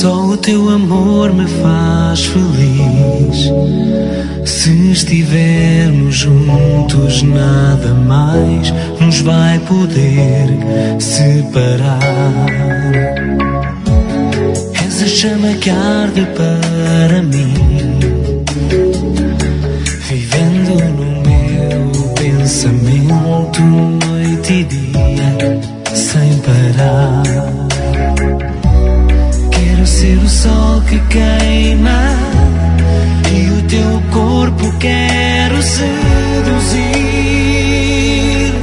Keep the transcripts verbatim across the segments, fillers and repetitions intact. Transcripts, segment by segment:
Só o teu amor me faz feliz. Se estivermos juntos, nada mais nos vai poder separar. És a chama que arde para mim, vivendo no meu pensamento, noite e dia, sem parar. Quero ser o sol que queima e o teu corpo quero seduzir.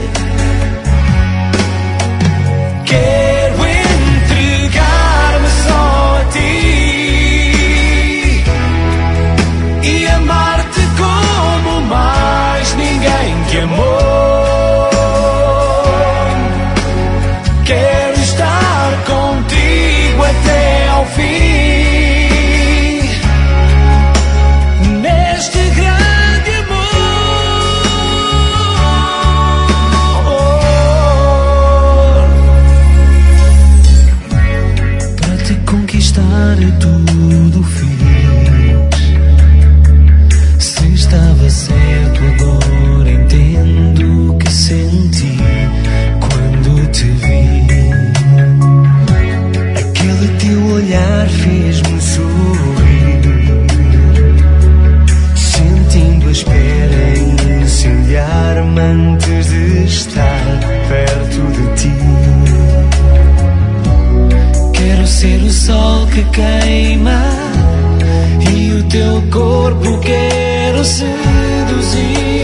Quero entregar-me só a ti e amar-te como mais ninguém te amou. Quero estar contigo até ao fim. Tudo fiz. Se estava certo, agora entendo o que senti quando te vi. Aquele teu olhar fez-me sorrir, sentindo a espera incendiar-me antes de estar perto de ti. Quero ser o sol que queima e o teu corpo quero seduzir.